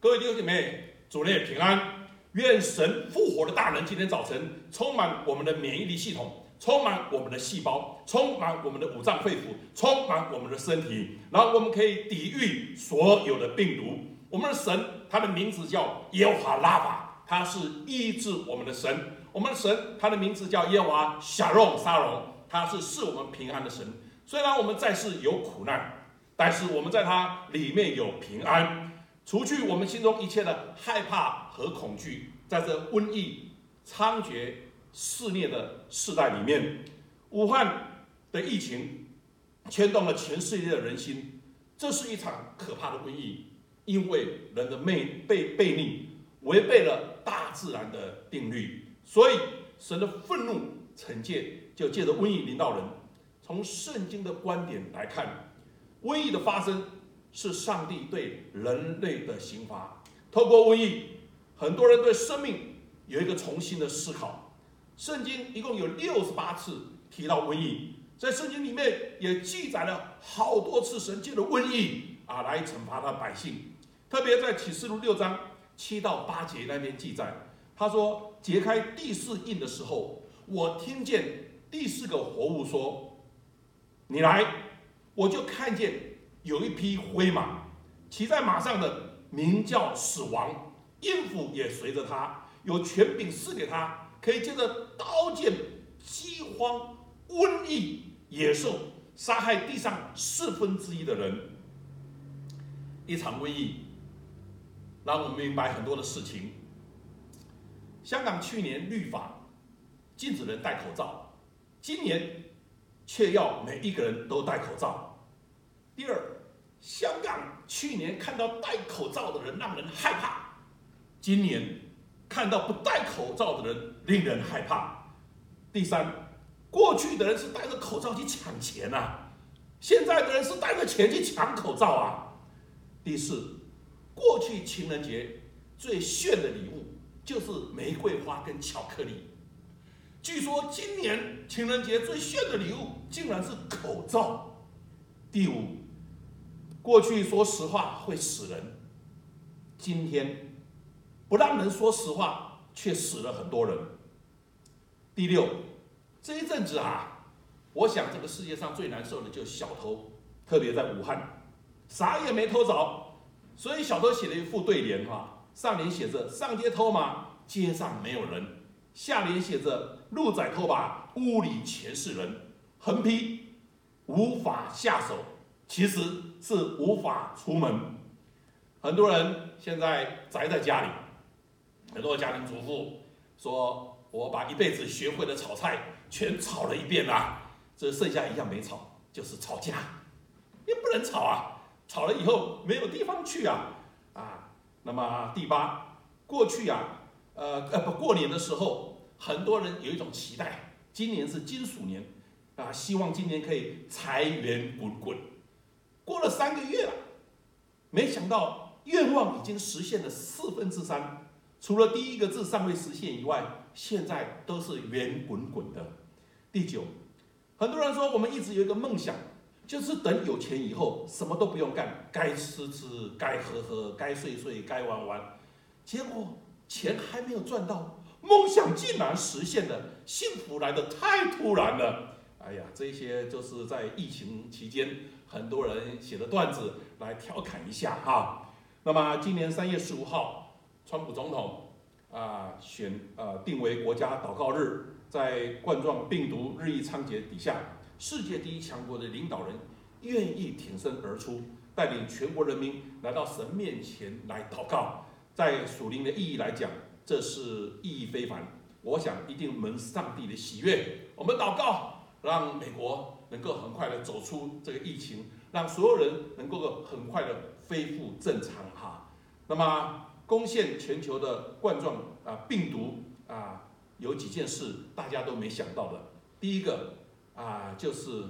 各位弟兄姐妹，主内平安。愿神复活的大能今天早晨充满我们的免疫力系统，充满我们的细胞，充满我们的五脏肺腑，充满我们的身体，然后我们可以抵御所有的病毒。我们的神，他的名字叫耶和华拉法，他是医治我们的神。我们的神，他的名字叫耶和华沙龙，他是赐我们平安的神。虽然我们在世有苦难，但是我们在他里面有平安。除去我们心中一切的害怕和恐惧，在这瘟疫猖獗肆虐的世代里面，武汉的疫情牵动了全世界的人心。这是一场可怕的瘟疫，因为人的悖逆违背了大自然的定律，所以神的愤怒惩戒就借着瘟疫临到人。从圣经的观点来看，瘟疫的发生是上帝对人类的刑罚。透过瘟疫，很多人对生命有一个重新的思考。圣经一共有68次提到瘟疫，在圣经里面也记载了好多次神借着瘟疫来惩罚他的百姓。特别在启示录6章7到8节那边记载，他说：解开第四印的时候，我听见第4个活物说：你来。我就看见有一匹灰马，骑在马上的名叫死亡，阴府也随着他，有权柄赐给他，可以借着刀剑、饥荒、瘟疫、野兽杀害地上1/4的人。一场瘟疫让我们明白很多的事情。香港去年律法禁止人戴口罩，今年却要每一个人都戴口罩。第二，香港去年看到戴口罩的人让人害怕，今年看到不戴口罩的人令人害怕。第三，过去的人是戴着口罩去抢钱现在的人是带着钱去抢口罩第四，过去情人节最炫的礼物就是玫瑰花跟巧克力，据说今年情人节最炫的礼物竟然是口罩。第五，过去说实话会死人，今天不让人说实话，却死了很多人。第六，这一阵子我想这个世界上最难受的就是小偷，特别在武汉，啥也没偷着，所以小偷写了一副对联上联写着上街偷马，街上没有人；下联写着路窄偷把，屋里全是人。横批无法下手，其实是无法出门。很多人现在宅在家里，很多家庭主妇说：“我把一辈子学会的炒菜全炒了一遍这剩下一样没炒，就是吵架。也不能吵吵了以后没有地方去那么第八，过去过年的时候，很多人有一种期待，今年是金鼠年希望今年可以财源滚滚。过了3个月了，没想到愿望已经实现了3/4，除了第一个字尚未实现以外，现在都是圆滚滚的。第九，很多人说我们一直有一个梦想，就是等有钱以后什么都不用干，该吃吃，该喝喝，该睡睡，该玩玩。结果钱还没有赚到，梦想竟然实现了，幸福来得太突然了。这些就是在疫情期间很多人写的段子来调侃一下那么今年3月15号，川普总统定为国家祷告日，在冠状病毒日益猖獗底下，世界第一强国的领导人愿意挺身而出，带领全国人民来到神面前来祷告。在属灵的意义来讲，这是意义非凡，我想一定蒙上帝的喜悦。我们祷告，让美国能够很快的走出这个疫情，让所有人能够很快的恢复正常那么攻陷全球的冠状病毒有几件事大家都没想到的。第一个就是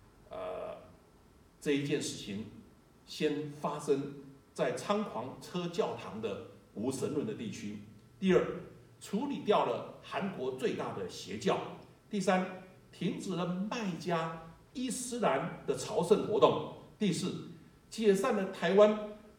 这一件事情先发生在猖狂车教堂的无神论的地区。第二，处理掉了韩国最大的邪教。第三，停止了麦加伊斯兰的朝圣活动。第四，解散了台湾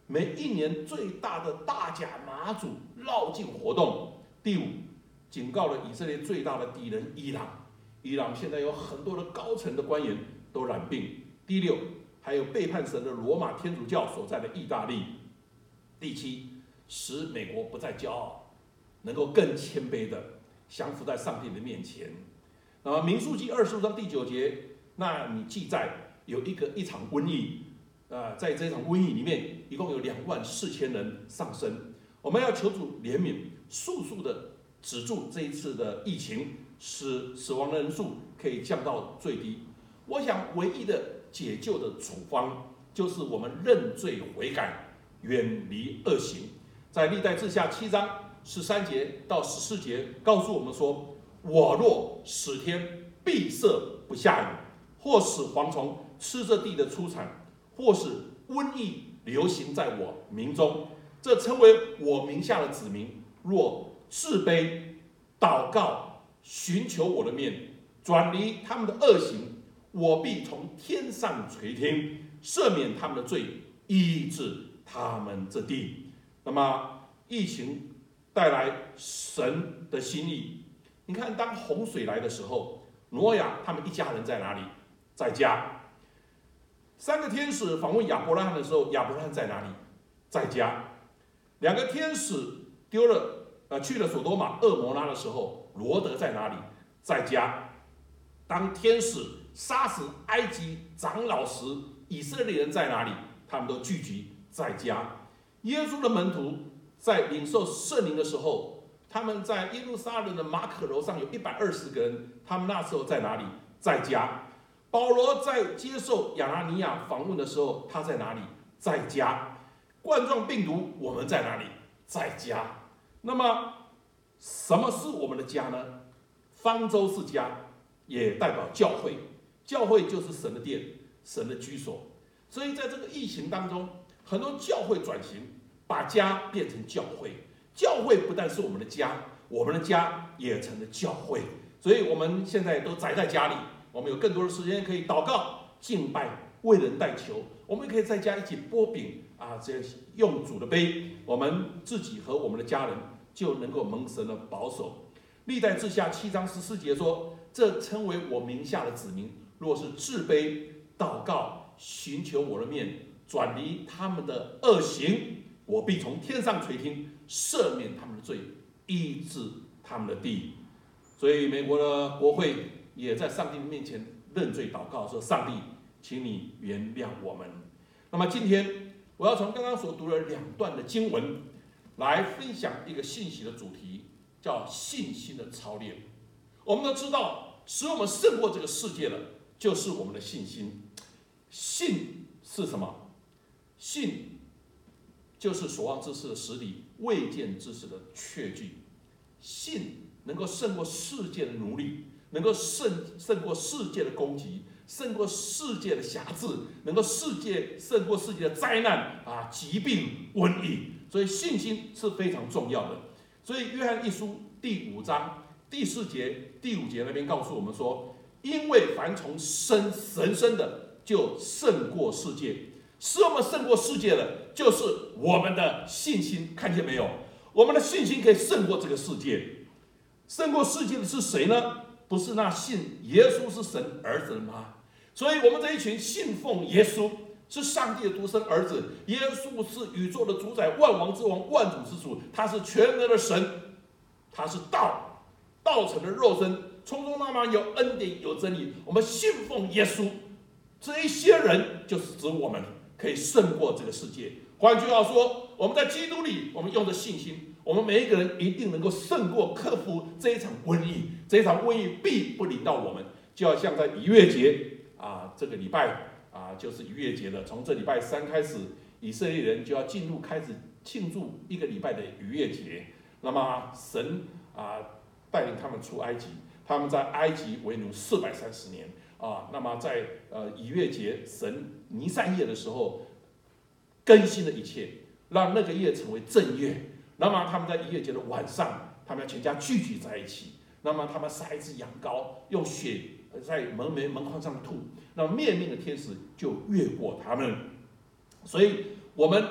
每一年最大的大甲马祖绕境活动。第五，警告了以色列最大的敌人伊朗，伊朗现在有很多的高层的官员都染病。第六，还有背叛神的罗马天主教所在的意大利。第七，使美国不再骄傲，能够更谦卑的降服在上帝的面前。那么民数记25章第9节，那你记载有一场瘟疫，在这场瘟疫里面，一共有24000人丧生。我们要求主怜悯，速速的止住这一次的疫情，使死亡的人数可以降到最低。我想唯一的解救的处方，就是我们认罪悔改，远离恶行。在历代志下7章13节到14节告诉我们说：我若使天闭塞不下雨，或使蝗虫吃这地的出产，或是瘟疫流行在我民中，这称为我名下的子民，若自卑祷告，寻求我的面，转离他们的恶行，我必从天上垂听，赦免他们的罪，医治他们这地。那么疫情带来神的心意。你看，当洪水来的时候，挪亚他们一家人在哪里？在家。3个天使访问亚伯拉罕的时候，亚伯拉罕在哪里？在家。2个天使去了所多玛、蛾摩拉的时候，罗德在哪里？在家。当天使杀死埃及长老时，以色列人在哪里？他们都聚集在家。耶稣的门徒在领受圣灵的时候，他们在耶路撒冷的马可楼上有120个人，他们那时候在哪里？在家。保罗在接受亚拿尼亚访问的时候，他在哪里？在家。冠状病毒，我们在哪里？在家。那么什么是我们的家呢？方舟是家，也代表教会。教会就是神的殿，神的居所。所以在这个疫情当中，很多教会转型，把家变成教会。教会不但是我们的家，我们的家也成了教会。所以我们现在都宅在家里，我们有更多的时间可以祷告、敬拜、为人代求。我们可以在家一起剥饼这用主的杯，我们自己和我们的家人就能够蒙神的保守。历代志下7章14节说：这称为我名下的子民，若是自卑祷告，寻求我的面，转离他们的恶行，我必从天上垂听，赦免他们的罪，医治他们的地。所以美国的国会也在上帝面前认罪祷告，说：上帝，请你原谅我们。那么今天我要从刚刚所读的2段的经文来分享一个信息的主题，叫信心的操练。我们都知道，使我们胜过这个世界的，就是我们的信心。信是什么？信就是所望之事的实底，未见之事的确据。信能够胜过世界的奴隶，能够胜过世界的攻击，胜过世界的辖制，能够胜过世界的灾难疾病、瘟疫。所以信心是非常重要的。所以约翰一书第5章第4节、第5节那边告诉我们说：因为凡从神生的，就胜过世界。使我们胜过世界的，就是我们的信心。看见没有？我们的信心可以胜过这个世界。胜过世界的是谁呢？不是那信耶稣是神儿子的吗？所以我们这一群信奉耶稣，是上帝的独生儿子，耶稣是宇宙的主宰，万王之王，万主之主，他是全能的神，他是道成的肉身，从中那么有恩典有真理。我们信奉耶稣，这一些人就是指我们可以胜过这个世界。换句话说，我们在基督里，我们用着信心，我们每一个人一定能够胜过、克服这一场瘟疫。这一场瘟疫必不临到我们，就好像在逾越节这个礼拜就是逾越节了。从这礼拜3开始，以色列人就要开始庆祝1个礼拜的逾越节。那么神带领他们出埃及，他们在埃及为奴430年那么在逾越节神尼散夜的时候更新了一切，让那个夜成为正月。那么他们在逾越节的晚上，他们要全家聚集在一起。那么他们杀一只羊羔，用血在门框上吐，那么灭命的天使就越过他们。所以我们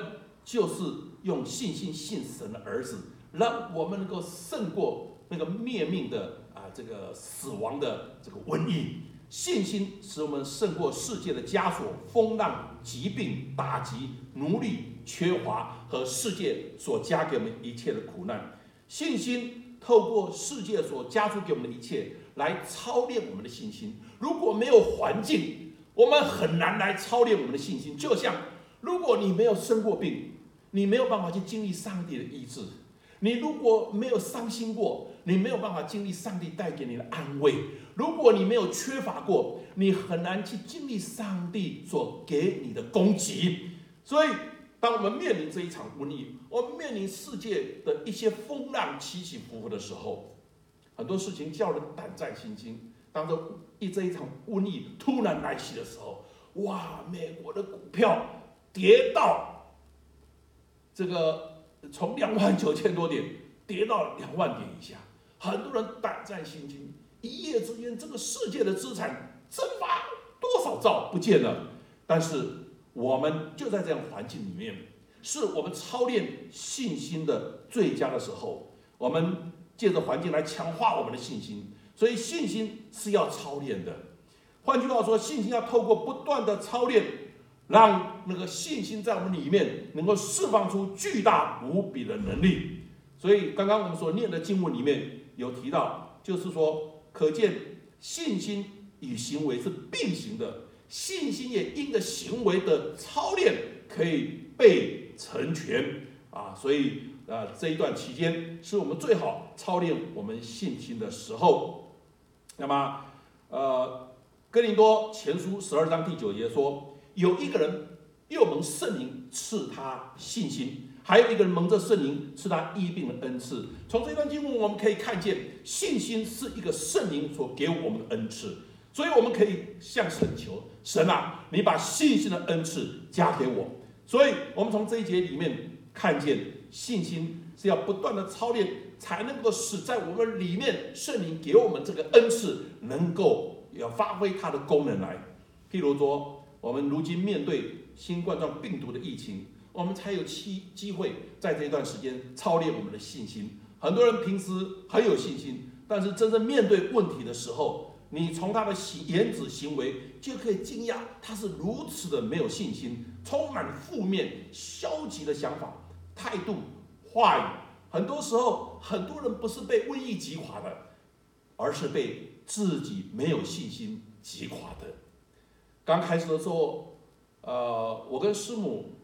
就是用信心信神的儿子，让我们能够胜过那个灭命的这个死亡的这个瘟疫。信心使我们胜过世界的枷锁、风浪、疾病、打击、奴隶、缺乏和世界所加给我们一切的苦难。信心透过世界所加诸给我们的一切来操练我们的信心。如果没有环境，我们很难来操练我们的信心。就像如果你没有生过病，你没有办法去经历上帝的医治；你如果没有伤心过，你没有办法经历上帝带给你的安慰；如果你没有缺乏过，你很难去经历上帝所给你的供给。所以当我们面临这一场瘟疫，我们面临世界的一些风浪起起伏伏的时候，很多事情叫人胆战心惊。当这一场瘟疫突然来袭的时候，哇，美国的股票跌到这个从29000多点跌到2万点以下，很多人胆战心惊。一夜之间，这个世界的资产蒸发多少兆不见了。但是我们就在这样环境里面，是我们操练信心的最佳的时候。我们借着环境来强化我们的信心，所以信心是要操练的。换句话说，信心要透过不断的操练，让那个信心在我们里面能够释放出巨大无比的能力。所以刚刚我们所念的经文里面有提到，就是说，可见信心与行为是并行的，信心也因着行为的操练可以被成全所以这一段期间是我们最好操练我们信心的时候。那么哥林多前书12章第9节说，有一个人又蒙圣灵赐他信心，还有一个人蒙着圣灵赐他医病的恩赐。从这段经文我们可以看见，信心是一个圣灵所给我们的恩赐，所以我们可以向神求，神啊，你把信心的恩赐加给我。所以我们从这一节里面看见，信心是要不断的操练，才能够使在我们里面圣灵给我们这个恩赐能够要发挥它的功能来。譬如说，我们如今面对新冠状病毒的疫情，我们才有机会在这段时间操练我们的信心。很多人平时很有信心，但是真正面对问题的时候，你从他的言止行为就可以惊讶，他是如此的没有信心，充满负面消极的想法、态度、话语。很多时候，很多人不是被瘟疫击垮的，而是被自己没有信心击垮的。刚开始的时候，我跟师母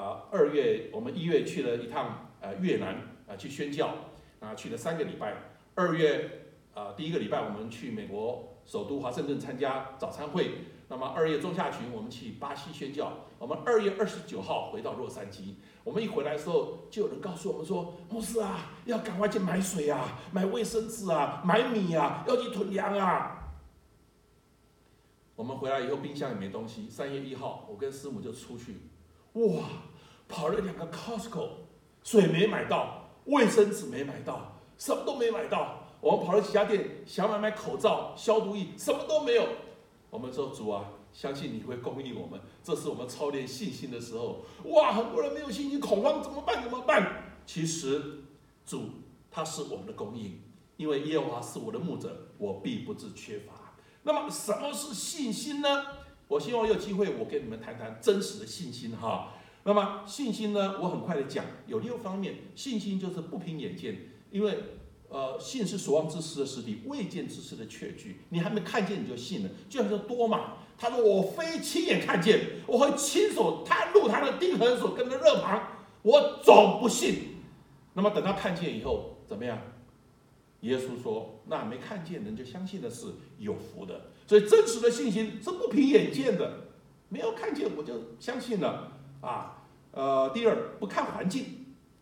2月，我们1月去了一趟越南去宣教去了3个礼拜。2月第1个礼拜我们去美国首都华盛顿参加早餐会。那么2月中下旬我们去巴西宣教。我们2月29号回到洛杉矶。我们一回来的时候，就有人告诉我们说，牧师啊，要赶快去买水啊，买卫生纸啊，买米啊，要去囤粮啊。我们回来以后冰箱也没东西。3月1号我跟师母就出去，哇，跑了2个 Costco， 水没买到，卫生纸没买到，什么都没买到。我们跑了几家店，想买口罩、消毒液，什么都没有。我们说，主啊，相信你会供应我们，这是我们操练信心的时候。哇，很多人没有信心，恐慌，怎么办？其实主他是我们的供应，因为耶和华是我的牧者，我必不致缺乏。那么什么是信心呢？我希望有机会我跟你们谈谈真实的信心哈。那么信心呢，我很快的讲，有6方面。信心就是不凭眼见，因为信是所望之事的实底，未见之事的确据。你还没看见你就信了，就像是多马，他说我非亲眼看见，我会亲手探入他的钉痕所跟的肋旁，我总不信。那么等他看见以后怎么样？耶稣说，那没看见人就相信的是有福的。所以真实的信心是不凭眼见的，没有看见我就相信了第二，不看环境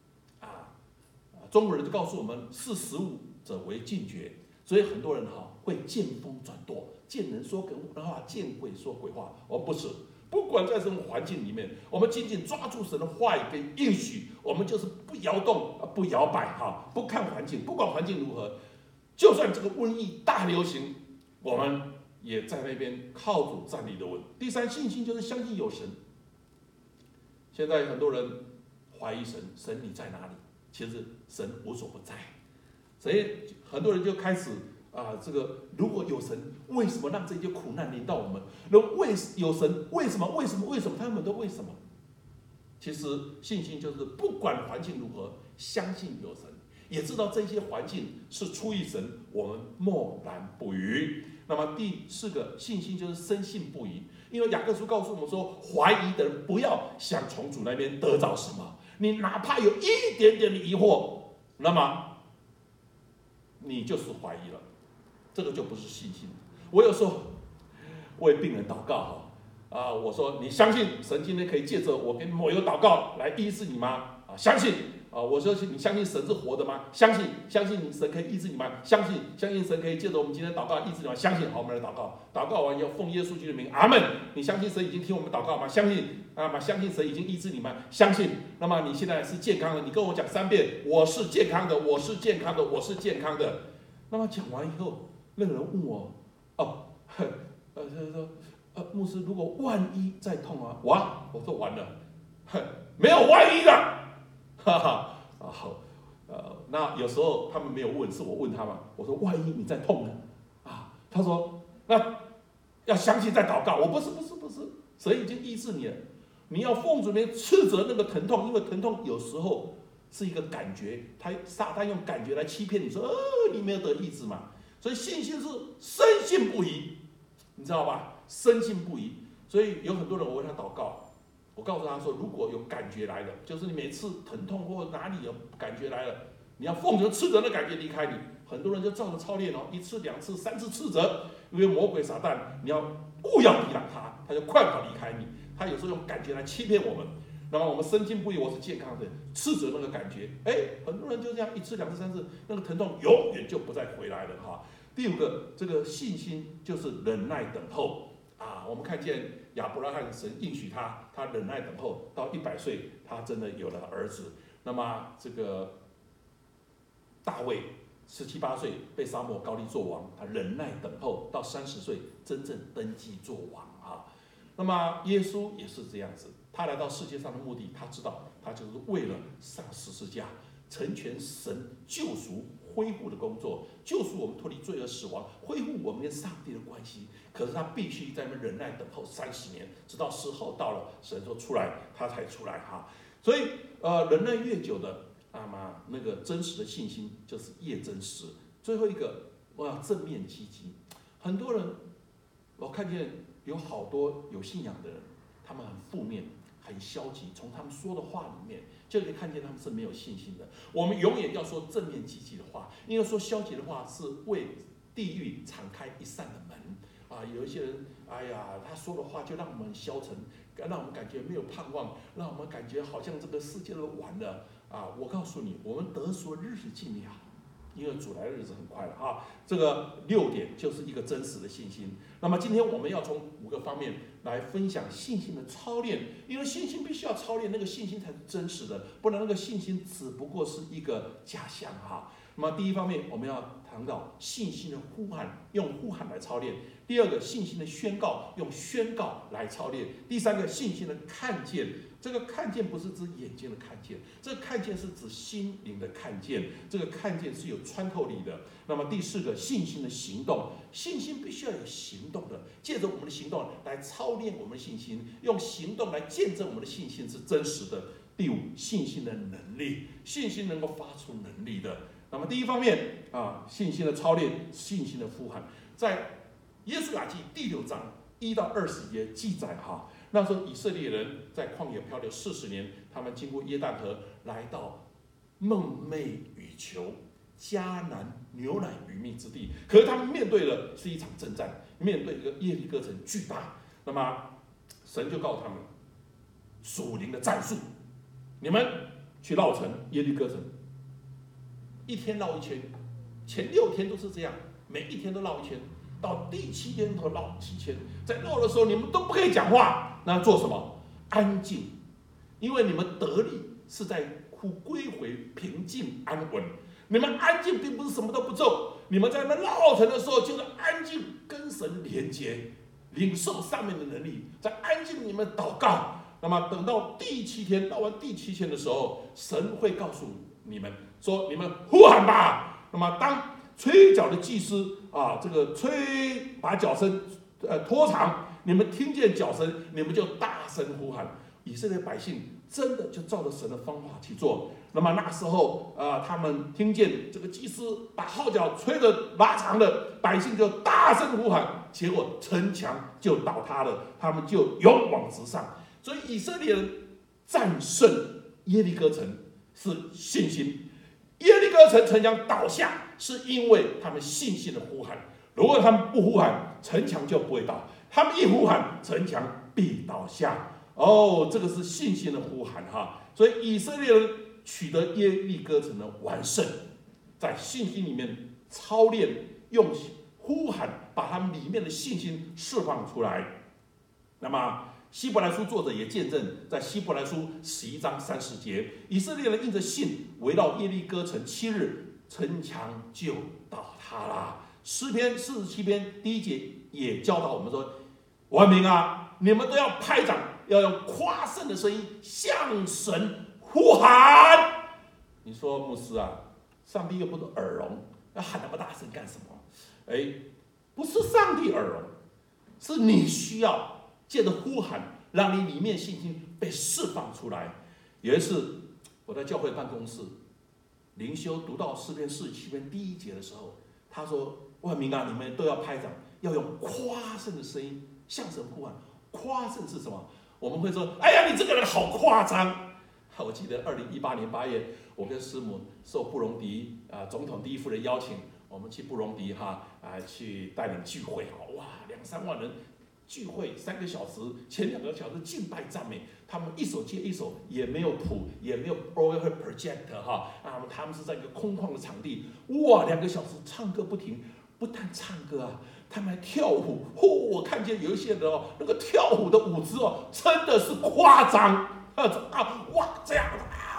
中国人就告诉我们，识时务者为俊杰。所以很多人会见风转舵，见人说人话，见鬼说鬼话。我不是，不管在什么环境里面，我们紧紧抓住神的话语跟应许，我们就是不摇动不摇摆不看环境，不管环境如何，就算这个瘟疫大流行，我们也在那边靠主站立的稳。第三，信心就是相信有神。现在很多人怀疑神，神你在哪里？其实神无所不在，所以很多人就开始这个如果有神，为什么让这些苦难临到我们？有神，为什么？他们都为什么？其实信心就是不管环境如何，相信有神，也知道这些环境是出于神，我们默然不语。那么第四个信心就是深信不疑，因为雅各书告诉我们说，怀疑的人不要想从主那边得着什么，你哪怕有一点点的疑惑，那么你就是怀疑了，这个就不是信心。我有时候为病人祷告我说你相信神今天可以借着我跟某一个祷告来医治你吗？相信我说你相信神是活的吗？相信神可以医治你吗？相信神可以借着我们今天祷告医治你吗？相信。好，我们来祷告，祷告完以后奉耶稣基督的名，阿们。你相信神已经听我们祷告吗？相信相信神已经医治你吗？相信。那么你现在是健康的，你跟我讲3遍，我是健康的，我是健康的，我是健康的。那么讲完以后，那个人问我，他说牧师，如果万一再痛我说完了，没有万一的，好，那有时候他们没有问，是我问他嘛，我说万一你再痛呢？他说那要相信再祷告。我不是，神已经医治你了，你要奉主名斥责那个疼痛，因为疼痛有时候是一个感觉，撒旦用感觉来欺骗你说，你没有得医治嘛。所以信心是深信不疑，你知道吧？深信不疑。所以有很多人我为他祷告，我告诉他说，如果有感觉来了，就是你每次疼痛或哪里有感觉来了，你要奉主斥责的感觉离开你。很多人就照着操练1次、2次、3次斥责，因为魔鬼撒旦，你要勿要抵挡他，他就快跑离开你。他有时候用感觉来欺骗我们。那么我们深信不疑，我是健康的，斥责那个感觉，很多人就这样1次、2次、3次，那个疼痛永远就不再回来了第5个，这个信心就是忍耐等候我们看见亚伯拉罕，神应许他忍耐等候到100岁，他真的有了儿子。那么这个大卫17、18岁被撒母耳膏立做王，他忍耐等候到30岁真正登基做王那么耶稣也是这样子，他来到世界上的目的，他知道他就是为了上十字架，成全神救赎恢复的工作，救赎我们脱离罪恶死亡，恢复我们跟上帝的关系。可是他必须在那忍耐等候30年，直到时候到了，神说出来，他才出来所以忍耐越久的那个真实的信心就是越真实。最后一个，我要正面积极。很多人我看见有好多有信仰的人，他们很负面，很消极，从他们说的话里面就可以看见他们是没有信心的。我们永远要说正面积极的话，因为说消极的话是为地狱敞开一扇的门有一些人，他说的话就让我们很消沉，让我们感觉没有盼望，让我们感觉好像这个世界都完了我告诉你，我们得赎的日子近了，因为主来的日子很快了这个6点就是一个真实的信心。那么今天我们要从5个方面来分享信心的操练，因为信心必须要操练，那个信心才是真实的，不然那个信心只不过是一个假象那么第一方面，我们要谈到信心的呼喊，用呼喊来操练；第2个，信心的宣告，用宣告来操练；第3个，信心的看见。这个看见不是指眼睛的看见，这个看见是指心灵的看见，这个看见是有穿透力的。那么第4个，信心的行动，信心必须要有行动的，借着我们的行动来操练我们的信心，用行动来见证我们的信心是真实的。第5，信心的能力，信心能够发出能力的。那么第一方面信心的操练，信心的呼喊，在耶稣雅记第6章1到20节记载那时候以色列人在旷野漂流40年，他们经过约旦河，来到梦寐以求迦南牛奶与蜜之地。可是他们面对的是一场征战，面对一个耶利哥城巨大。那么神就告诉他们属灵的战术，你们去绕城耶利哥城，1天绕1圈，前6天都是这样，每一天都绕1圈，到第7天都绕几圈。在绕的时候，你们都不可以讲话。那做什么？安静，因为你们得力是在归回平静安稳。你们安静并不是什么都不做，你们在那绕城的时候，就是安静跟神连接，领受上面的能力，在安静你们祷告， 那么等到第7天，到完第7天的时候，神会告诉你们说：你们呼喊吧。那么当吹角的祭司这个把角声拖长，你们听见角声，你们就大声呼喊。以色列百姓真的就照着神的方法去做。那么那时候他们听见这个祭司把号角吹得拉长了，百姓就大声呼喊，结果城墙就倒塌了，他们就勇往直上。所以以色列人战胜耶利哥城是信心，耶利哥城墙倒下是因为他们信心的呼喊。如果他们不呼喊，城墙就不会倒；他们一呼喊，城墙必倒下。这个是信心的呼喊哈。所以以色列人取得耶利哥城的完胜，在信心里面操练，用呼喊把他们里面的信心释放出来。那么希伯来书作者也见证，在希伯来书11章30节，以色列人因着信围绕耶利哥城7日，城墙就倒塌了。诗篇47篇1节也教导我们说：万民啊，你们都要拍掌，要用夸胜的声音向神呼喊。你说牧师啊，上帝又不是耳聋，要喊那么大声干什么？不是上帝耳聋，是你需要借着呼喊，让你里面信心被释放出来。有一次我在教会办公室灵修读到诗篇47篇1节的时候，他说：万民啊，你们都要拍掌，要用夸胜的声音向神呼喊。夸胜是什么？我们会说：哎呀，你这个人好夸张。我记得2018年8月，我跟师母受布隆迪总统第一夫人邀请，我们去布隆迪去带领聚会，哇，2-3万人聚会3个小时，前2个小时敬拜赞美，他们一首接一首，也没有谱，也没有 project 他们是在一个空旷的场地，哇，2个小时唱歌不停，不但唱歌他们还跳舞。我看见有一些人那个跳舞的舞姿真的是夸张。哇，这样，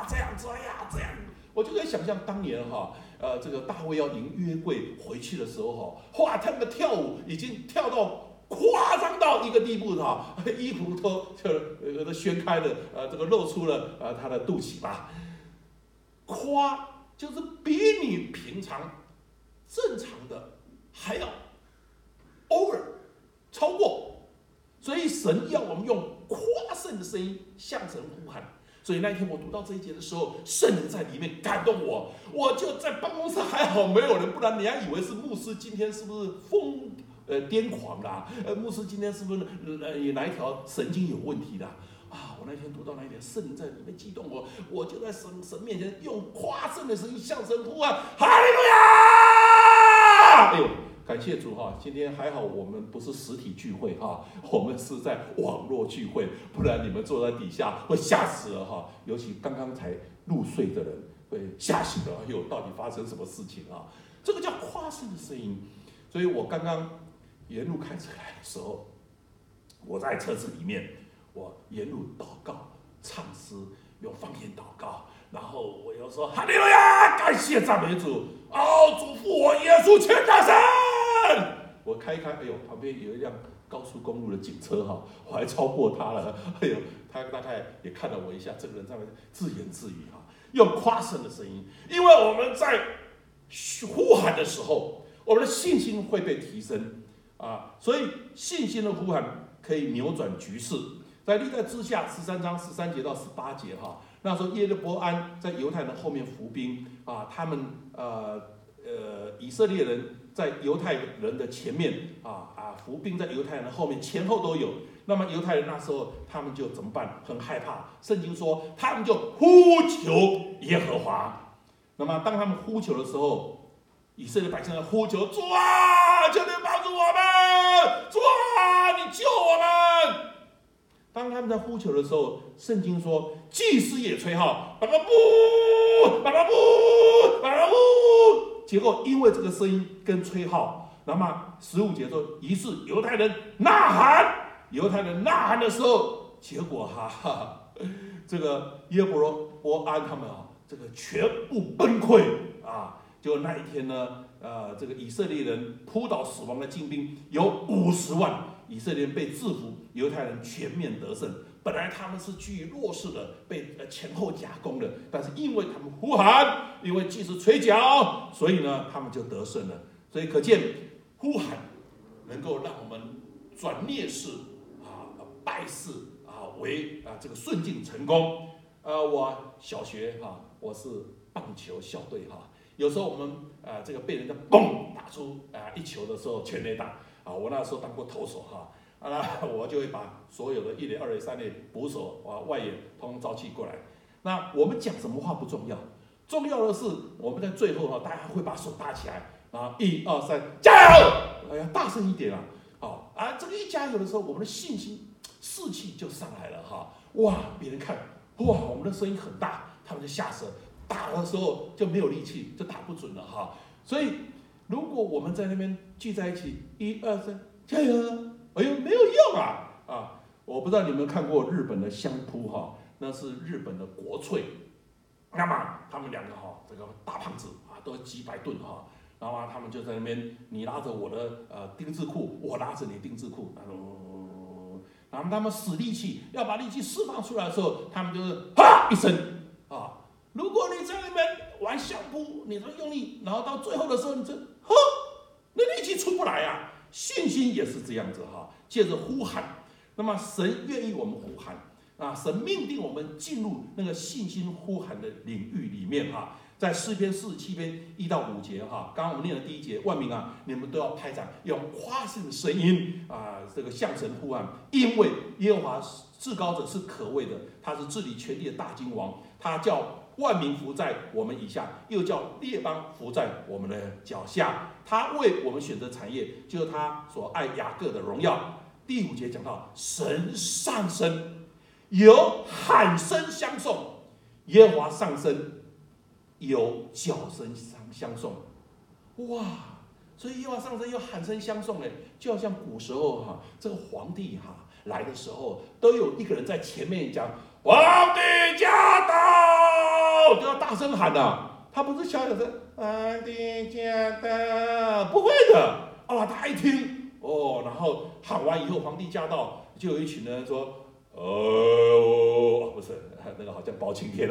我就可以想象当年这个大卫要迎约柜回去的时候哇，他们的跳舞已经跳到夸张到一个地步衣服都掀开了，这个露出了他的肚脐吧。夸就是比你平常正常的还要 over 超过。所以神要我们用夸胜的声音向神呼喊。所以那天我读到这一节的时候，圣灵在里面感动我，我就在办公室，还好没有人，不然你还以为是牧师今天是不是癫狂啦？牧师今天是不是哪一条神经有问题的？我那天读到那一点，圣灵在里面激动我就在神面前用夸胜的声音向神呼喊：哈利路亚！感谢主今天还好我们不是实体聚会我们是在网络聚会，不然你们坐在底下会吓死了尤其刚刚才入睡的人会吓醒了，到底发生什么事情这个叫夸胜的声音。所以我刚刚沿路开车来的时候，我在车子里面，我沿路祷告、唱诗，用方言祷告，然后我又说哈利路亚，感谢赞美主，主复活耶稣全能神。我开一开，旁边有一辆高速公路的警车我还超过他了，他大概也看了我一下，这个人在那自言自语用夸胜的声音，因为我们在呼喊的时候，我们的信心会被提升所以信心的呼喊可以扭转局势。在历代志下13章13节到18节那时候耶罗波安在犹太人后面伏兵他们以色列人在犹太人的前面伏兵在犹太人的后面，前后都有。那么犹太人那时候他们就怎么办？很害怕。圣经说他们就呼求耶和华。那么当他们呼求的时候，以色列百姓在呼求：主啊，求你帮助我们！主啊，你救我们！当他们在呼求的时候，圣经说祭司也吹号，巴拉布，巴拉布，巴拉布。结果因为这个声音跟吹号，那么15节说，于是犹太人呐喊的时候，结果这个耶罗波安他们这个全部崩溃就那一天呢，这个以色列人扑倒死亡的精兵有50万，以色列人被制服，犹太人全面得胜， 本来他们是居于弱势的，被前后夹攻的，但是因为他们呼喊，因为祭司吹角，所以呢，他们就得胜了。所以可见呼喊能够让我们转劣势败势为这个顺境成功。我小学我是棒球校队有时候我们这个被人家嘣打出一球的时候全垒打我那时候当过投手我就会把所有的1垒、2垒、3垒捕手外野通通招气过来。那我们讲什么话不重要，重要的是我们在最后大家会把手搭起来，1、2、3，加油！哎呀，大声一点这个一加油的时候，我们的信心士气就上来了哇，别人看哇，我们的声音很大，他们就吓死了，打的时候就没有力气，就打不准了所以如果我们在那边聚在一起，1、2、3，加油！哎呦，没有用我不知道你有没有看过日本的相扑那是日本的国粹。那么他们两个这个大胖子都几百吨然后他们就在那边，你拉着我的丁字裤，我拉着你丁字裤，然后他们使力气，要把力气释放出来的时候，他们就是哈一声如果你在那边玩相扑，你都用力，然后到最后的时候，你这那力气出不来信心也是这样子借着呼喊，那么神愿意我们呼喊神命定我们进入那个信心呼喊的领域里面在诗篇47篇1到5节刚刚我们念的第1节，万民你们都要拍掌，用夸胜的声音这个向神呼喊，因为耶和华至高者是可畏的，他是治理全地的大君王，他叫万民服在我们以下，又叫列邦服在我们的脚下，他为我们选择产业，就是他所爱雅各的荣耀。第5节讲到神上升，有喊声相送，耶和华上升，有角声相送。哇！所以耶和华上升有喊声相送就好像古时候这个皇帝来的时候，都有一个人在前面讲皇帝驾到，就要大声喊他不是小声皇帝驾到，不会的他一听然后喊完以后，皇帝驾到，就有一群人说不是那个好像包青天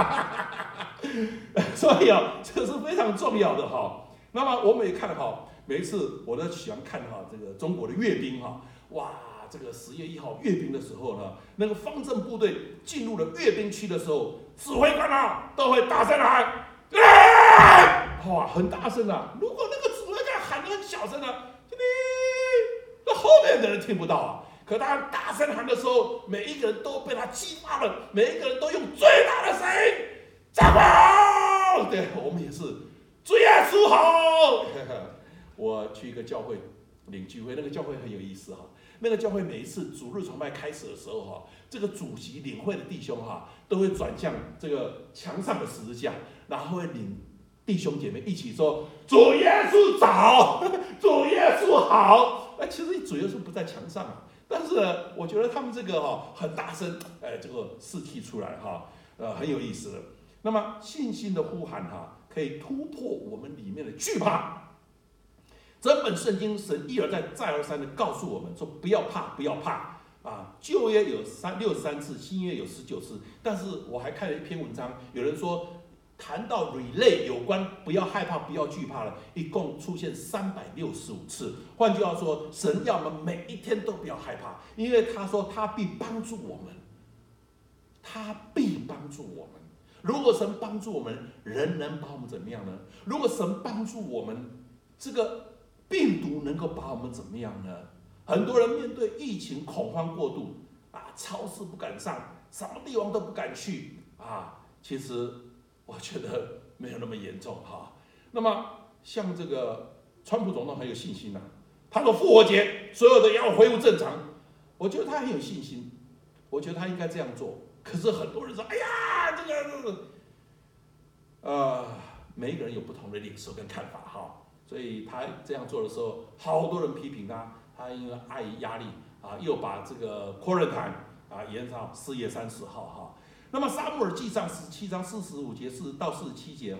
所以这是非常重要的那么我们也看每一次我都喜欢看这个中国的阅兵哇，这个10月1号阅兵的时候呢，那个方阵部队进入了阅兵区的时候，指挥官都会大声喊很大声如果那个指挥官喊得很小声那后面的人听不到可他大声喊的时候，每一个人都被他激发了，每一个人都用最大的声音站好。对，我们也是主耶稣好。我去一个教会领聚会，那个教会很有意思那个教会每一次主日崇拜开始的时候这个主席领会的弟兄都会转向这个墙上的十字架，然后会领弟兄姐妹一起说主耶稣早，主耶稣好。其实主耶稣不在墙上但是呢，我觉得他们这个很大声，这个士气出来很有意思的。那么信心的呼喊可以突破我们里面的惧怕。整本圣经神一而再再而三的告诉我们说不要怕，不要怕旧约有63次，新约有19次。但是我还看了一篇文章，有人说谈到 relay 有关不要害怕不要惧怕了，一共出现365次。换句话说，神要我们每一天都不要害怕，因为他说他必帮助我们，他必帮助我们。如果神帮助我们，人能把我们怎么样呢？如果神帮助我们，这个病毒能够把我们怎么样呢？很多人面对疫情恐慌过度超市不敢上，什么地方都不敢去其实我觉得没有那么严重那么像这个川普总统很有信心他说复活节所有的也要恢复正常，我觉得他很有信心，我觉得他应该这样做。可是很多人说，哎呀，这个每一个人有不同的领受跟看法所以他这样做的时候，好多人批评他因为碍于压力又把这个 quarantine 延到4月30号那么撒母耳记上17章45节4到47节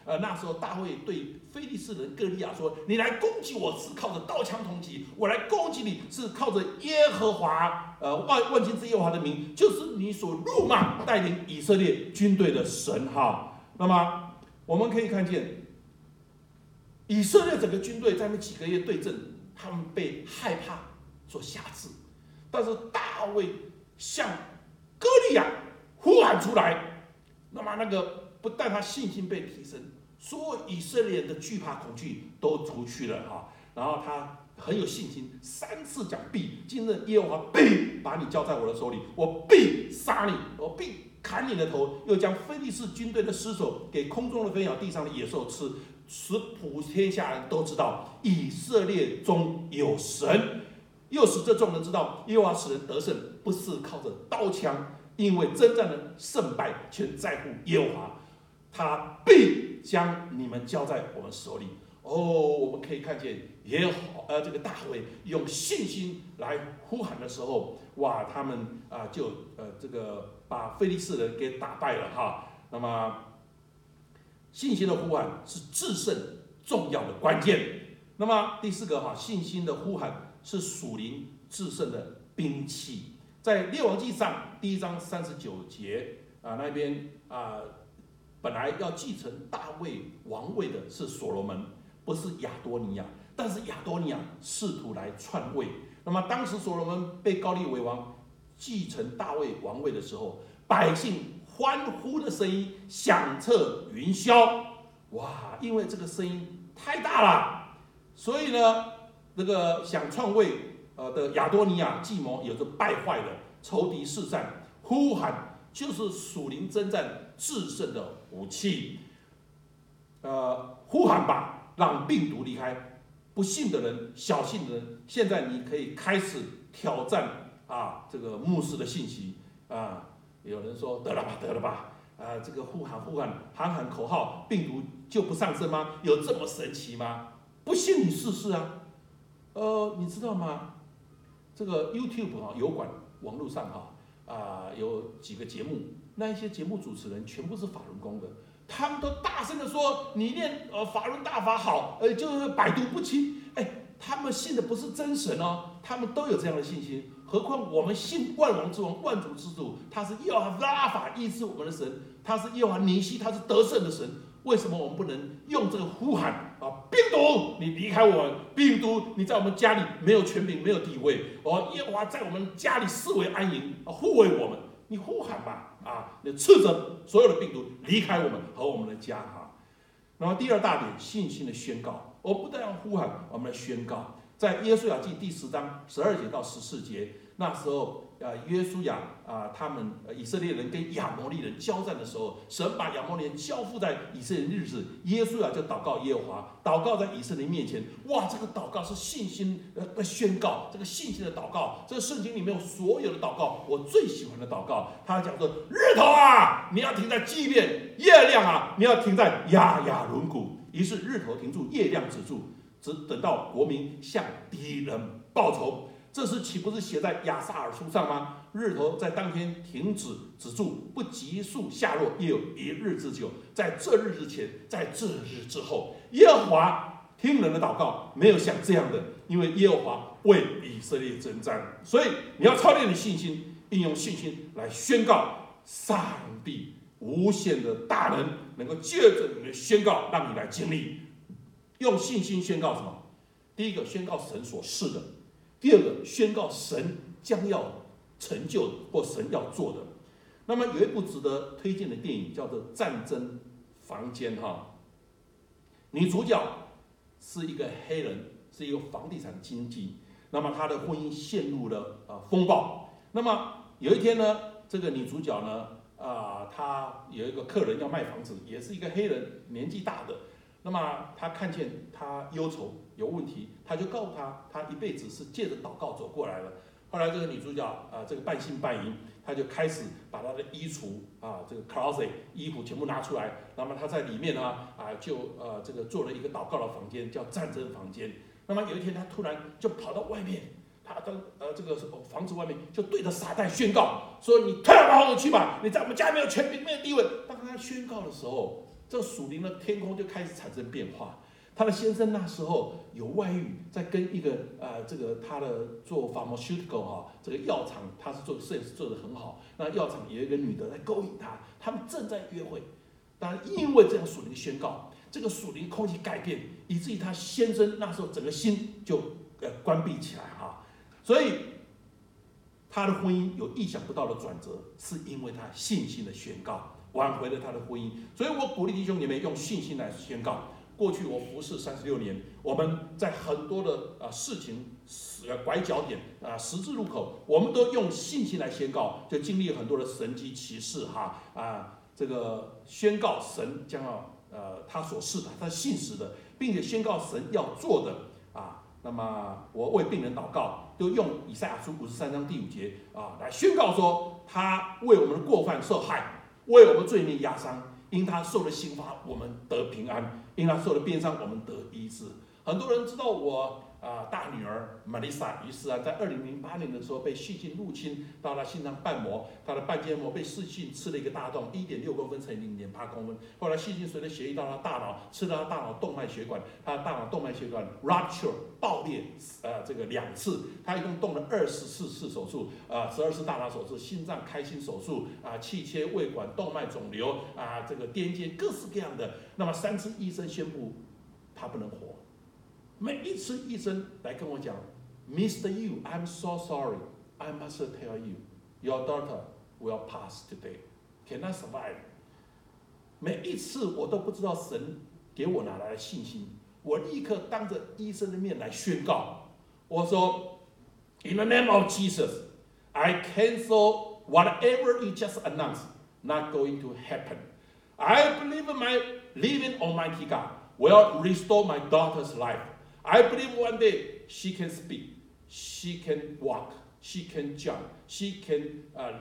那时候大卫对非利士人歌利亚说：“你来攻击我是靠着刀枪铜戟，我来攻击你是靠着耶和华，万军之耶和华的名，就是你所辱骂带领以色列军队的神。”哈，那么我们可以看见，以色列整个军队在那几个月对阵，他们被害怕所辖制，但是大卫向歌利亚呼喊出来，那么那个不但他信心被提升，所有以色列人的惧怕恐惧都除去了哈。然后他很有信心，3次讲必，今日耶和华必把你交在我的手里，我必杀你，我必砍你的头，又将非利士军队的尸首给空中的飞鸟、地上的野兽吃，使普天下人都知道以色列中有神，又使这众人知道耶和华使人得胜，不是靠着刀枪，因为征战的胜败全在乎耶和华，他必将你们交在我们手里。我们可以看见这个大卫用信心来呼喊的时候，哇，他们这个把非利士人给打败了哈。那么信心的呼喊是制胜重要的关键。那么第4个信心的呼喊是属灵制胜的兵器。在列王记上1章39节那边本来要继承大卫王位的是所罗门，不是亚多尼亚，但是亚多尼亚试图来篡位。那么当时所罗门被膏立为王，继承大卫王位的时候，百姓欢呼的声音响彻云霄，哇！因为这个声音太大了，所以呢，这个想篡位的亚多尼亚计谋有着败坏的仇敌四散，呼喊就是属灵征战制胜的武器。呼喊吧，让病毒离开。不信的人、小信的人，现在你可以开始挑战这个牧师的信息有人说得了吧，得了吧，这个呼喊口号，病毒就不上升吗？有这么神奇吗？不信你试试啊。你知道吗？这个 YouTube 油管网络上有几个节目，那一些节目主持人全部是法轮功的。他们都大声的说：“你念法轮大法好，就是百毒不侵。”他们信的不是真神哦，他们都有这样的信心。何况我们信万王之王、万主之主，他是耶和华拉法医治我们的神，他是耶和华尼西，他是得胜的神。为什么我们不能用这个呼喊病毒，你离开我们！病毒，你在我们家里没有权柄，没有地位耶和华在我们家里视为安营护卫我们。你呼喊吧你斥责所有的病毒离开我们和我们的家那么第2大点，信心的宣告。我不但要呼喊，我们来宣告。在约书亚记第10章12节到14节，那时候约书亚他们以色列人跟亚摩利人交战的时候，神把亚摩利人交付在以色列日子，约书亚就祷告耶和华，祷告在以色列面前。哇，这个祷告是信心的宣告，这个信心的祷告，这个圣经里面有所有的祷告，我最喜欢的祷告，他讲说：日头你要停在基遍，月亮你要停在亚亚伦谷。于是日头停住，月亮止住，只等到国民向敌人报仇。这时岂不是写在亚萨尔书上吗？日头在当天停止止住，不急速下落，也有1日之久。在这日之前，在这日之后，耶和华听人的祷告，没有像这样的，因为耶和华为以色列征战。所以你要操练你的信心，应用信心来宣告上帝无限的大能，能够借着你的宣告，让你来经历。用信心宣告什么？第一个，宣告神所是的；第2个，宣告神将要成就的或神要做的。那么有一部值得推荐的电影叫做《战争房间》女主角是一个黑人，是一个房地产经纪。那么她的婚姻陷入了风暴。那么有一天呢，这个女主角呢，她有一个客人要卖房子，也是一个黑人，年纪大的。那么他看见他忧愁有问题，他就告诉他，他一辈子是借着祷告走过来了。后来这个女主角这个半信半疑，她就开始把她的衣橱这个 closet 衣服全部拿出来，那么她在里面这个做了一个祷告的房间，叫战争房间。那么有一天，她突然就跑到外面，她的这个房子外面就对着撒旦宣告说：“你退到房子去吧，你在我们家没有权柄，没有地位。”当她宣告的时候， 这个属灵的天空就开始产生变化。他的先生那时候有外遇，在跟一个这个他的做 pharmaceutical 哈，这个药厂他是做摄影师做得很好，那药厂有一个女的在勾引他，他们正在约会，当然因为这样属灵宣告，这个属灵空气改变，以至于他先生那时候整个心就关闭起来哈，所以他的婚姻有意想不到的转折，是因为他信心的宣告挽回了他的婚姻。所以我鼓励弟兄姐妹用信心来宣告。过去我服侍36年，我们在很多的事情拐角点十字路口，我们都用信心来宣告，就经历很多的神迹奇事这个宣告神将要他所示的，他信实的，并且宣告神要做的那么我为病人祷告，就用以赛亚书53章第5节来宣告说，他为我们的过犯受害，为我们罪孽压伤。因他受了刑罚，我们得平安；因他受了鞭伤，我们得医治。很多人知道我大女儿 Melissa 于是在2008年的时候被细菌入侵到她心脏瓣膜，她的半间膜被细菌吃了一个大洞，1.6公分乘以0.8公分。后来细菌随着血液到她大脑，吃到她大脑动脉血管，她的大脑动脉血管 rupture 爆裂这个2次，她一共动了24次手术，12次大脑手术，心脏开心手术气切胃管、动脉肿瘤这个癫痫，各式各样的。那么3次医生宣布她不能活。每一次医生来跟我讲 ，Mr. Yu, I'm so sorry. I must tell you, your daughter will pass today. Cannot survive. 每一次我都不知道神给我哪来的信心，我立刻当着医生的面来宣告，我说 ，In the name of Jesus, I cancel whatever you just announced, not going to happen. I believe my living Almighty God will restore my daughter's life.I believe one day she can speak, she can walk, she can jump, she can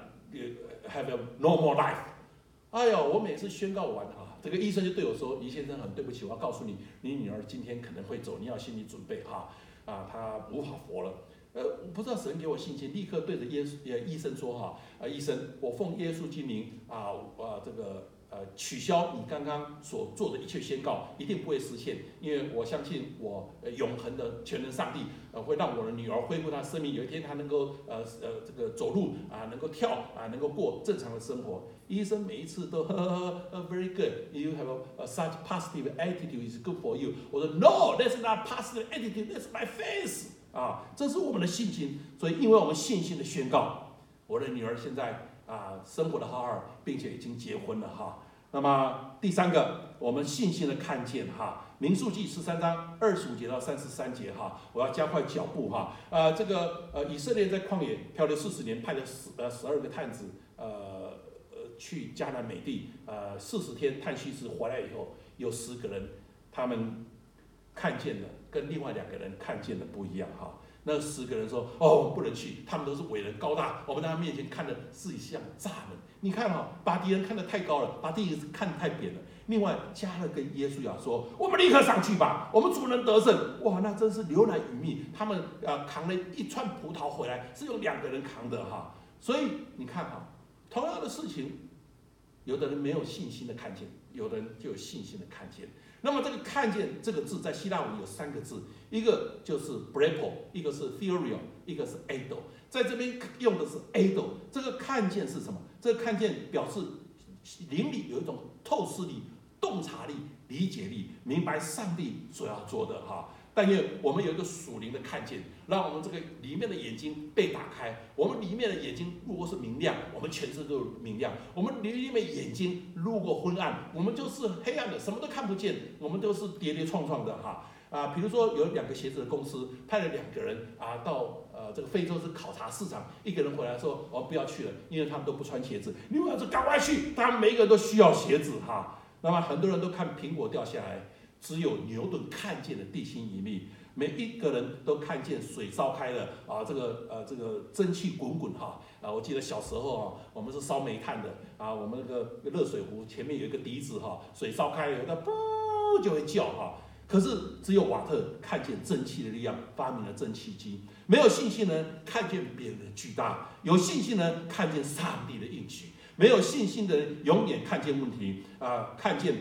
have a normal life. 哎呦，我每次宣告完这个医生就对我说：“黎先生，很对不起，我要告诉你，你女儿今天可能会走，你要心理准备她无法活了。”我不知道神给我信心，立刻对着医生说医生，我奉耶稣之名这个。取消你刚刚所做的一切宣告，一定不会实现，因为我相信我永恒的全能上帝会让我的女儿恢复她的生命，有一天她能够这个走路能够跳能够过正常的生活。医生每一次都very good, you have such positive attitude is good for you。我说 No, that's not positive attitude, that's my faith。这是我们的信心。所以因为我们信心的宣告，我的女儿现在生活的好好，并且已经结婚了那么第3个，我们信心的看见民数记13章25节到33节我要加快脚步这个以色列在旷野漂流40年，派了12个探子去迦南美地40天探虚实回来以后，有10个人他们看见了，跟另外2个人看见的不一样那10个人说：“我们不能去，他们都是伟人高大，我们在他面前看的是像蚱蜢。你看把敌人看得太高了，把敌人看得太扁了。另外，加勒跟耶稣亚说：我们立刻上去吧，我们主能得胜。哇，那真是流奶与蜜。他们扛了一串葡萄回来，是用2个人扛的所以你看同样的事情，有的人没有信心的看见，有的人就有信心的看见。那么这个看见这个字在希腊文有3个字，一个就是 blepo， 一个是 theorio， 一个是 eido。在这边用的是 eido。这个看见是什么？这个看见表示灵里有一种透视力、洞察力、理解力，明白上帝所要做的但愿我们有一个属灵的看见，让我们这个里面的眼睛被打开。我们里面的眼睛如果是明亮，我们全身都明亮；我们里面眼睛如果昏暗，我们就是黑暗的，什么都看不见，我们都是跌跌撞撞的比如说有2个鞋子的公司派了2个人到这个非洲是考察市场，一个人回来说我们不要去了，因为他们都不穿鞋子。另外说赶快去，他们每一个人都需要鞋子那么很多人都看苹果掉下来。只有牛顿看见的地心引力，每一个人都看见水烧开了这个蒸汽滚滚我记得小时候我们是烧煤炭的我们那个热水壶前面有一个笛子水烧开了，它噗就会叫可是只有瓦特看见蒸汽的力量，发明了蒸汽机。没有信心呢，看见别人的巨大；有信心呢，看见上帝的应许。没有信心的人永远看见问题看见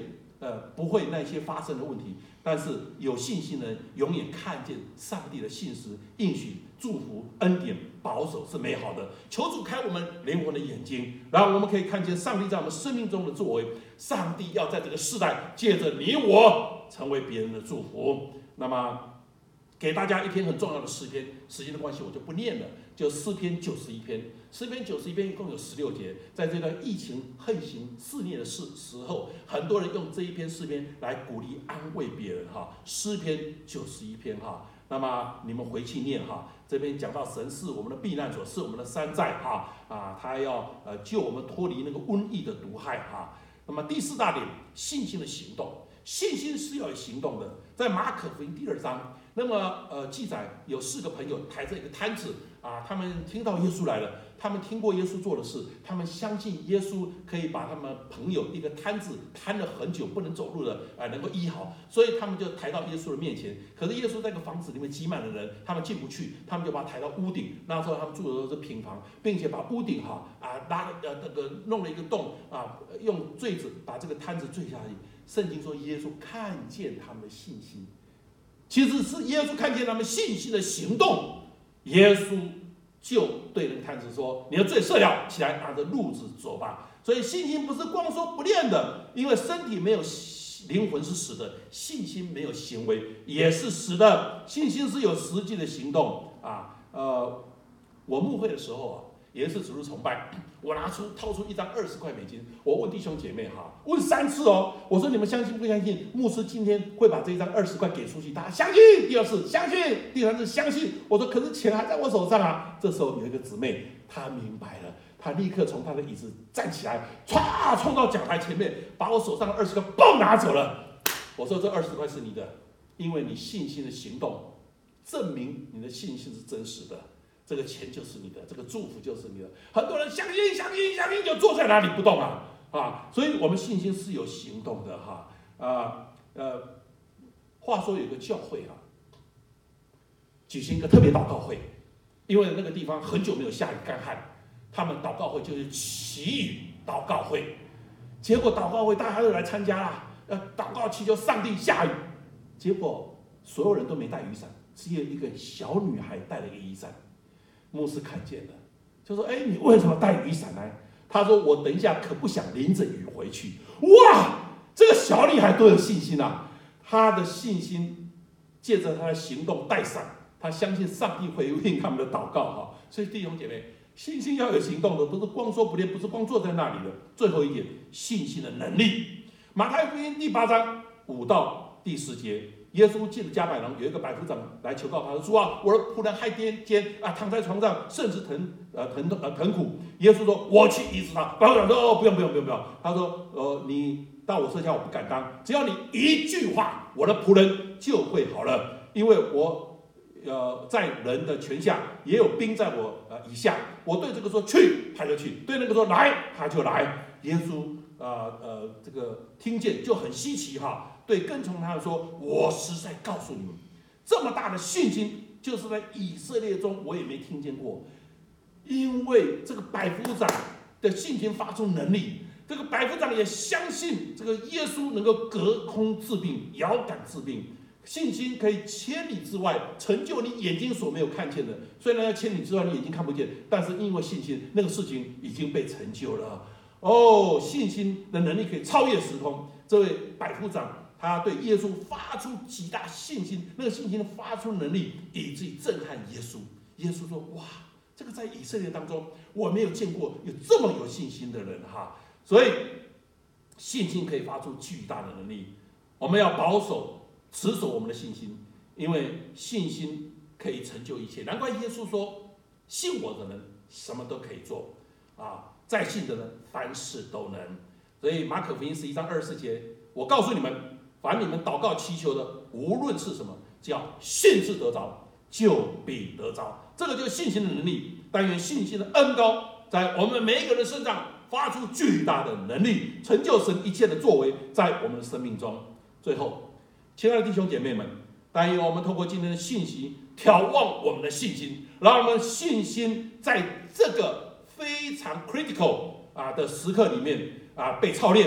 不会那些发生的问题。但是有信心的人永远看见上帝的信实、应许、祝福、恩典、保守是美好的。求主开我们灵魂的眼睛，然后我们可以看见上帝在我们生命中的作为。上帝要在这个世代借着你我成为别人的祝福。那么给大家一篇很重要的诗篇，时间的关系我就不念了，就诗篇91篇。诗篇91篇一共有16节，在这段疫情横行肆虐的时候，很多人用这一篇诗篇来鼓励安慰别人哈。诗篇91篇哈，那么你们回去念哈。这边讲到神是我们的避难所，是我们的山寨哈他要救我们脱离那个瘟疫的毒害哈。那么第4大点，信心的行动，信心是要有行动的。在马可福音第2章，那么记载有4个朋友抬着一个摊子他们听到耶稣来了，他们听过耶稣做的事，他们相信耶稣可以把他们朋友一个摊子摊了很久不能走路的能够医好，所以他们就抬到耶稣的面前。可是耶稣在一个房子里面挤满了人，他们进不去，他们就把他抬到屋顶。那时候他们住的都是平房，并且把屋顶弄了一个洞用坠子把这个摊子坠下去。圣经说耶稣看见他们的信心，其实是耶稣看见他们信心的行动。耶稣就对那个摊子说：“你的罪赦了，起来拿着褥子走吧。”所以信心不是光说不练的，因为身体没有灵魂是死的，信心没有行为也是死的。信心是有实际的行动我牧会的时候也是主日崇拜，我掏出一张20块美金，我问弟兄姐妹问3次我说你们相信不相信牧师今天会把这一张20块给出去？大家相信。第2次相信，第3次相信。我说可是钱还在我手上这时候有一个姊妹，她明白了，她立刻从她的椅子站起来，冲到讲台前面，把我手上的20块嘣拿走了。我说这20块是你的，因为你信心的行动证明你的信心是真实的。这个钱就是你的，这个祝福就是你的。很多人相信就坐在那里不动所以我们信心是有行动的话说有个教会举行一个特别祷告会，因为那个地方很久没有下雨干旱，他们祷告会就是祈雨祷告会。结果祷告会大家都来参加啦，祷告祈求上帝下雨，结果所有人都没带雨伞，只有一个小女孩带了一个雨伞。牧师看见了，就说：“你为什么带雨伞呢？”他说：“我等一下可不想淋着雨回去。”哇，这个小女孩多有信心她的信心借着她的行动带伞，她相信上帝会应他们的祷告所以弟兄姐妹，信心要有行动的，不是光说不练，不是光坐在那里的。最后一点，信心的能力。马太福音第8章5到第10节。耶稣进了加百农，有一个百夫长来求告他说：“主啊，我的仆人害癫痫躺在床上，甚至疼苦。”耶稣说：“我去医治他。”百夫长说：“不用。”他说：“你到我舍下，我不敢当。只要你一句话，我的仆人就会好了。因为我在人的权下，也有兵在我以下。我对这个说去，他就去；对那个说来，他就来。”耶稣这个听见就很稀奇对跟从他说：“我实在告诉你们，这么大的信心，就是在以色列中我也没听见过。因为这个百夫长的信心发出能力，这个百夫长也相信这个耶稣能够隔空治病、遥感治病。信心可以千里之外成就你眼睛所没有看见的。虽然在千里之外你眼睛看不见，但是因为信心，那个事情已经被成就了。信心的能力可以超越时空。这位百夫长。”他对耶稣发出极大信心，那个信心的发出能力，以至于震撼耶稣。耶稣说：“哇，这个在以色列当中，我没有见过有这么有信心的人所以，信心可以发出巨大的能力。我们要持守我们的信心，因为信心可以成就一切。难怪耶稣说：“信我的人什么都可以做再信的人凡事都能。”所以马可福音11章24节，我告诉你们。凡你们祷告祈求的，无论是什么，只要信是得着，就必得着。这个就是信心的能力。但愿信心的恩膏在我们每一个人身上发出巨大的能力，成就神一切的作为在我们的生命中。最后，亲爱的弟兄姐妹们，但愿我们透过今天的信息，眺望我们的信心，让我们信心在这个非常 critical 的时刻里面被操练。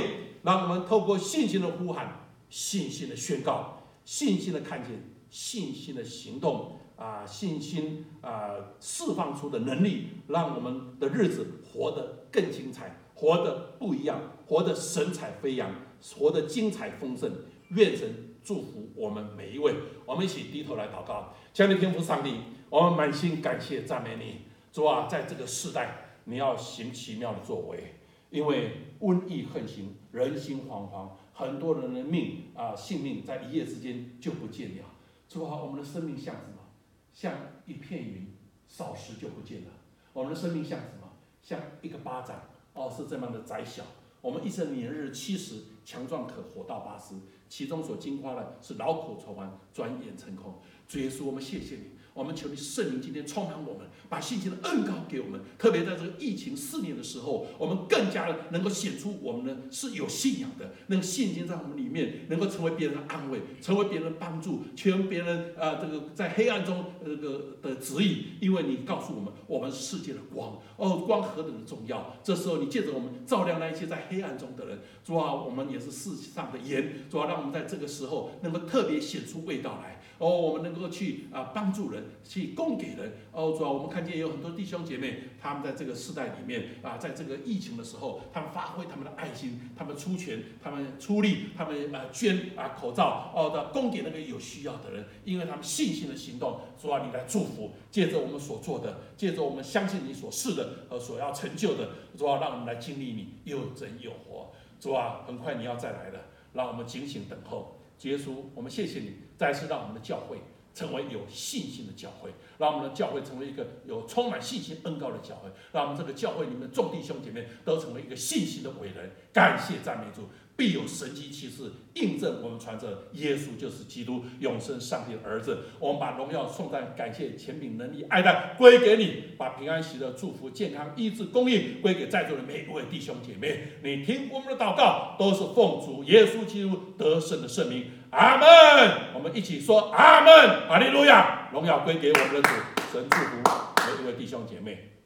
让我们透过信心的呼喊、信心的宣告、信心的看见、信心的行动信心释放出的能力，让我们的日子活得更精彩，活得不一样，活得神采飞扬，活得精彩丰盛。愿神祝福我们每一位。我们一起低头来祷告。亲爱的天父上帝，我们满心感谢赞美你，主啊，在这个世代你要行奇妙的作为，因为瘟疫横行，人心惶惶，很多人的性命在一夜之间就不见了。主啊，我们的生命像什么？像一片云，扫时就不见了。我们的生命像什么？像一个巴掌，是这样的窄小。我们一生年日70，强壮可活到80，其中所经花的是劳苦愁烦，转眼成空。主耶稣，我们谢谢你，我们求你圣灵今天充满我们，把信心的恩膏给我们。特别在这个疫情肆虐的时候，我们更加的能够显出我们呢是有信仰的，那个信心在我们里面能够成为别人的安慰，成为别人的帮助，成为别人这个在黑暗中的指引。因为你告诉我们，我们是世界的光，光何等的重要！这时候你借着我们照亮那一些在黑暗中的人。主啊，我们也是世上的盐。主啊，让我们在这个时候能够特别显出味道来。我们能够去帮助人，去供给人。主啊，我们看见有很多弟兄姐妹，他们在这个世代里面在这个疫情的时候，他们发挥他们的爱心，他们出钱，他们出力，他们捐口罩供给那个有需要的人，因为他们信心的行动。主啊，你来祝福，借着我们所做的，借着我们相信你所示的和所要成就的，主啊，让我们来经历你又真又活。主啊，很快你要再来了，让我们警醒等候。主耶稣，我们谢谢你，再次让我们的教会成为有信心的教会，让我们的教会成为一个有充满信心恩膏的教会，让我们这个教会里面的众弟兄姐妹都成为一个信心的伟人。感谢赞美主，必有神迹奇事印证我们传着耶稣就是基督，永生上帝的儿子。我们把荣耀颂赞感谢权柄能力爱戴归给你，把平安喜乐祝福健康医治供应归给在座的每一位弟兄姐妹。你听我们的祷告都是奉主耶稣基督得胜的圣名，阿门。我们一起说阿门，哈利路亚，荣耀归给我们的主。神祝福每一位弟兄姐妹。